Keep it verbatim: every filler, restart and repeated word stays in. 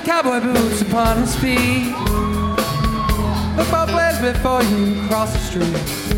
cowboy boots upon his feet. Look both ways before you cross the street.